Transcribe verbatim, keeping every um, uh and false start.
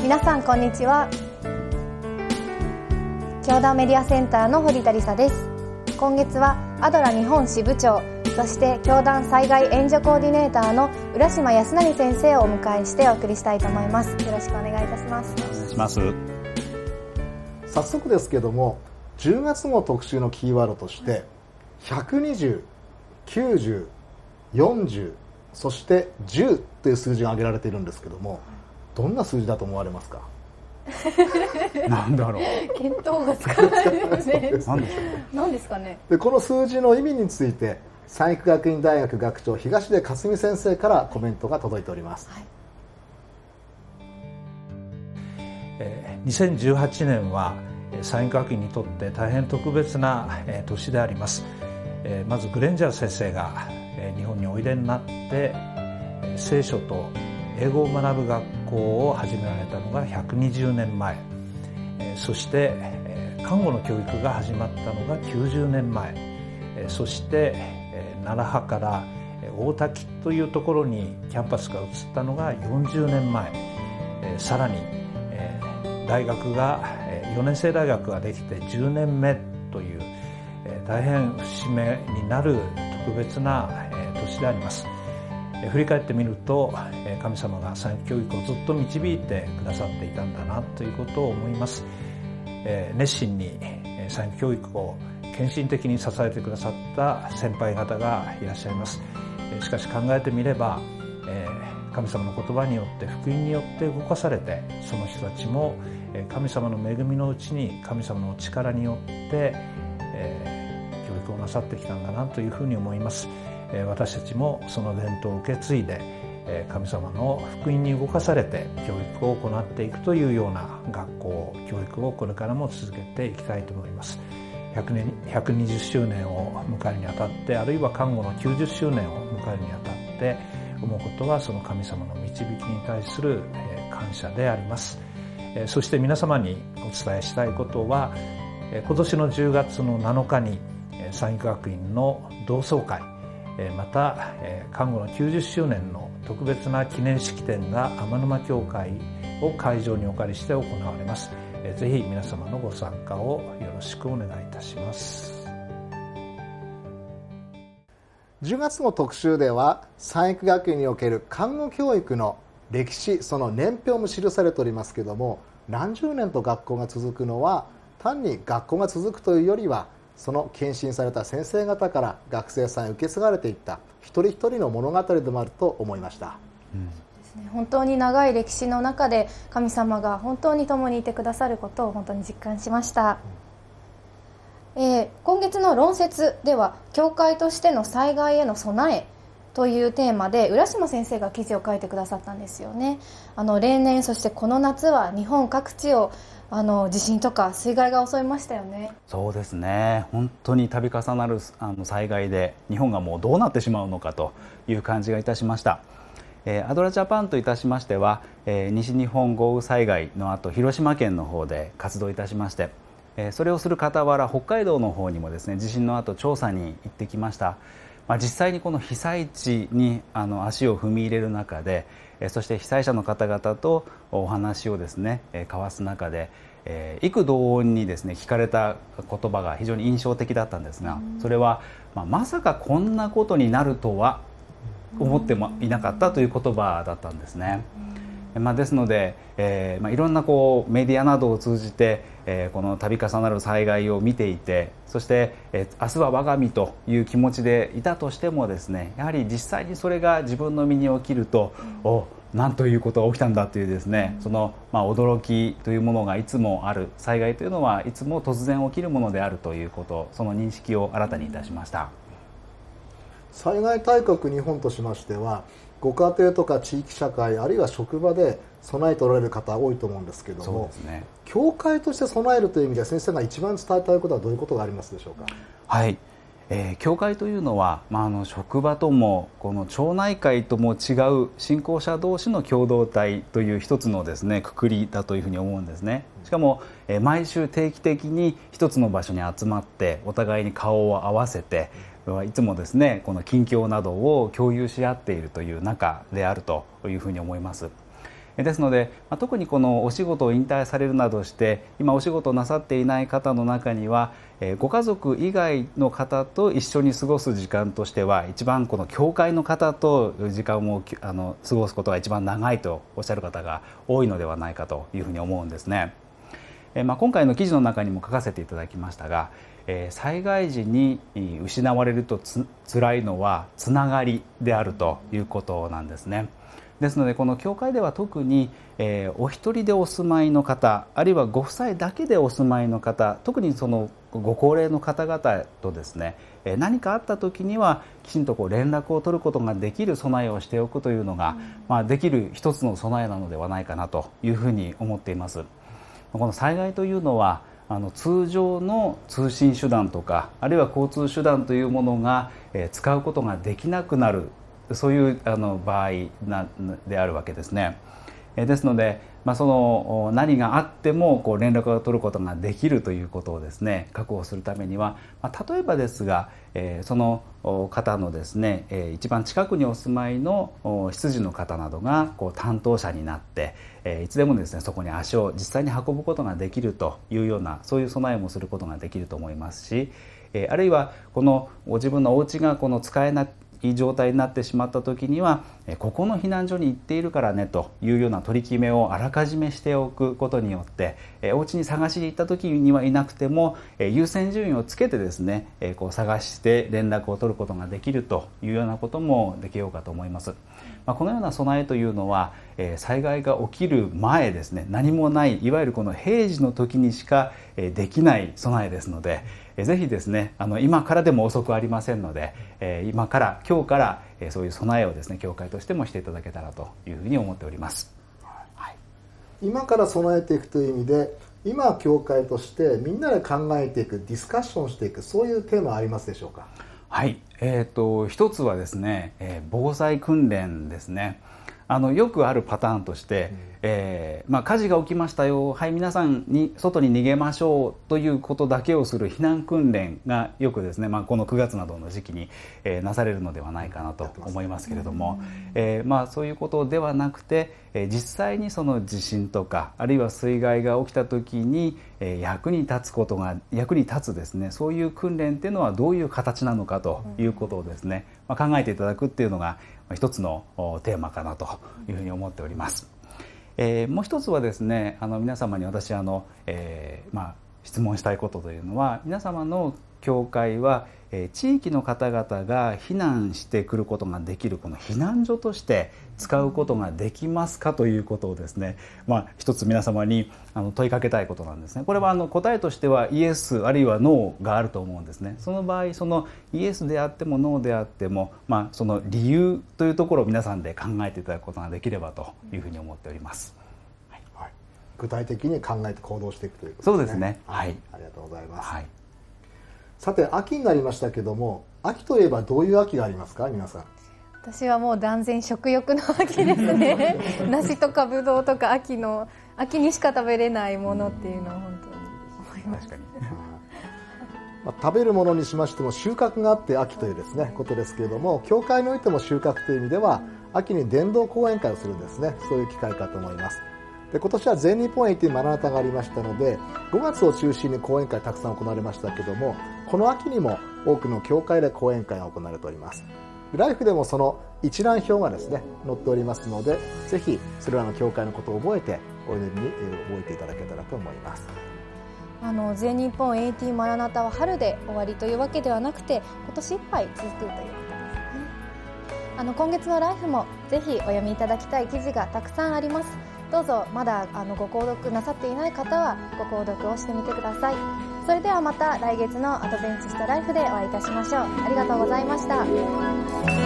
皆さんこんにちは。教団メディアセンターの堀田理沙です。今月はアドラ日本支部長、そして教団災害援助コーディネーターの浦島康成先生をお迎えしてお送りしたいと思います。よろしくお願いいたします。 お願いします。 早速ですけども、じゅうがつ号特集のキーワードとしてひゃくにじゅう、きゅうじゅう、よんじゅう、そしてじゅうという数字が挙げられているんですけども、どんな数字だと思われますか？ なんだろう。 見当がつかないですね。 何でしょう。 何ですかね。 でこの数字の意味について三育学院大学学長東出克美先生からコメントが届いております。はい、 えー、にせんじゅうはちねんは三育学院にとって大変特別な年であります。まずグレンジャー先生が日本においでになって聖書と英語を学ぶ学校を始められたのがひゃくにじゅうねんまえ、そして看護の教育が始まったのがきゅうじゅうねんまえ、そして楢葉から大滝というところにキャンパスが移ったのがよんじゅうねんまえ、さらに大学がよねん生大学ができてじゅうねんめという大変節目になる特別な年であります。振り返ってみると神様が三育教育をずっと導いてくださっていたんだなということを思います。熱心に三育教育を献身的に支えてくださった先輩方がいらっしゃいます。しかし考えてみれば神様の言葉によって福音によって動かされて、その人たちも神様の恵みのうちに神様の力によって教育をなさってきたんだなというふうに思います。私たちもその伝統を受け継いで神様の福音に動かされて教育を行っていくというような学校教育をこれからも続けていきたいと思います。ひゃくねんひゃくにじゅっしゅうねんを迎えるにあたって、あるいは看護のきゅうじゅっしゅうねんを迎えるにあたって思うことは、その神様の導きに対する感謝であります。そして皆様にお伝えしたいことは、今年のじゅうがつのなのかに三育学院の同窓会、また看護のきゅうじゅっしゅうねんの特別な記念式典が天沼教会を会場にお借りして行われます。ぜひ皆様のご参加をよろしくお願いいたします。 じゅうがつの特集では三育学院における看護教育の歴史、その年表も記されておりますけれども、何十年と学校が続くのは単に学校が続くというよりは、その献身された先生方から学生さんへ受け継がれていった一人一人の物語でもあると思いました。 うん本当に長い歴史の中で神様が本当に共にいてくださることを本当に実感しました。うんえー、今月の論説では教会としての災害への備えというテーマで浦島先生が記事を書いてくださったんですよね。あの例年、そしてこの夏は日本各地をあの地震とか水害が襲いましたよね。 そうですね、本当に度重なるあの災害で日本がもうどうなってしまうのかという感じがいたしました。アドラジャパンといたしましては、西日本豪雨災害の後、広島県の方で活動いたしまして、それをする傍ら北海道の方にもですね、地震の後調査に行ってきました。まあ、実際にこの被災地にあの足を踏み入れる中で、そして被災者の方々とお話をですね交わす中で、幾度にですね聞かれた言葉が非常に印象的だったんですが、それは、まあ、まさかこんなことになるとは思ってもいなかったという言葉だったんですね。まあ、ですので、えーまあ、いろんなこうメディアなどを通じて、えー、この度重なる災害を見ていて、そして、えー、明日は我が身という気持ちでいたとしてもですね、やはり実際にそれが自分の身に起きると、うん、おなんということが起きたんだというですね、その、まあ、驚きというものがいつもある。災害というのはいつも突然起きるものであるということ、その認識を新たにいたしました。 災害大国日本としましては、ご家庭とか地域社会、あるいは職場で備えておられる方多いと思うんですけども、そうですね、教会として備えるという意味で先生が一番伝えたいことはどういうことがありますでしょうか。 はい、えー、教会というのは、まあ、あの職場ともこの町内会とも違う信仰者同士の共同体という一つのですね括りだというふうに思うんですね。しかも、えー、毎週定期的に一つの場所に集まってお互いに顔を合わせて、いつもですねこの近況などを共有し合っているという中であるというふうに思います。 ですので、特にこのお仕事を引退されるなどして今お仕事をなさっていない方の中には、ご家族以外の方と一緒に過ごす時間としては一番この教会の方と時間をあの過ごすことが一番長いとおっしゃる方が多いのではないかというふうに思うんですね。まあ、今回の記事の中にも書かせていただきましたが、災害時に失われるとつ辛いのはつながりであるということなんですね。ですのでこの教会では特に、えー、お一人でお住まいの方、あるいはご夫妻だけでお住まいの方、特にそのご高齢の方々とですね、えー、何かあった時にはきちんとこう連絡を取ることができる備えをしておくというのが、うんまあ、できる一つの備えなのではないかなというふうに思っています。この災害というのはあの通常の通信手段とかあるいは交通手段というものが、えー、使うことができなくなる、そういうあの場合なであるわけですね。ですので、まあ、その何があってもこう連絡を取ることができるということをですね確保するためには、まあ、例えばですが、えー、その方のですね、えー、一番近くにお住まいの執事の方などがこう担当者になって、えー、いつでもですねそこに足を実際に運ぶことができるというようなそういう備えもすることができると思いますし、えー、あるいはこのご自分のお家がこの使えないいい状態になってしまった時にはここの避難所に行っているからねというような取り決めをあらかじめしておくことによってお家に探しに行った時にはいなくても優先順位をつけてですねこう探して連絡を取ることができるというようなこともできようかと思います。まあ、このような備えというのは災害が起きる前ですね何もないいわゆるこの平時の時にしかできない備えですのでぜひですねあの今からでも遅くありませんので今から今日からそういう備えをですね教会としてもしていただけたらというふうに思っております。 はい、今から備えていくという意味で今教会としてみんなで考えていくディスカッションしていくそういうテーマはありますでしょうか。 はい、えー、と一つはですね、えー、防災訓練ですね。あのよくあるパターンとして、うんえーまあ、火事が起きましたよ、はい皆さんに外に逃げましょうということだけをする避難訓練がよくですね、まあ、このくがつなどの時期に、えー、なされるのではないかなと思いますけれども、えーまあ、そういうことではなくて、えー、実際にその地震とかあるいは水害が起きた時に、えー、役に立つことが役に立つですねそういう訓練っていうのはどういう形なのかということをですね、まあ、考えていただくっていうのが一つのテーマかなというふうに思っております。えー、もう一つはですねあの皆様に私あの、えーまあ、質問したいことというのは皆様の教会は、えー、地域の方々が避難してくることができるこの避難所として使うことができますかということをですね、まあ、一つ皆様にあの問いかけたいことなんですね。これはあの答えとしてはイエスあるいはノーがあると思うんですね。その場合そのイエスであってもノーであっても、まあ、その理由というところを皆さんで考えていただくことができればというふうに思っております。 はいはい、具体的に考えて行動していくということですね。 そうですね、はい、 ありがとうございます。 はい、 さて秋になりましたけども秋といえばどういう秋がありますか皆さん。 私はもう断然食欲の秋ですね梨とかぶどうとか秋の秋にしか食べれないものっていうのは本当に思います。 確かにまあ、食べるものにしましても収穫があって秋というですねことですけれども教会においても収穫という意味では秋に伝道講演会をするんですね。そういう機会かと思います。で今年は全日本エイティーマラナタがありましたのでごがつを中心に講演会たくさん行われましたけどもこの秋にも多くの教会で講演会が行われております。ライフでもその一覧表がですね載っておりますのでぜひそれらの教会のことを覚えてお祈りに覚えていただけたらと思います。 あの全日本 エーティー マラナタは春で終わりというわけではなくて今年いっぱい続くということですね。あの今月のライフもぜひお読みいただきたい記事がたくさんあります。どうぞまだあのご購読なさっていない方はご購読をしてみてください。それではまた来月のアドベンチストライフでお会いいたしましょう。ありがとうございました。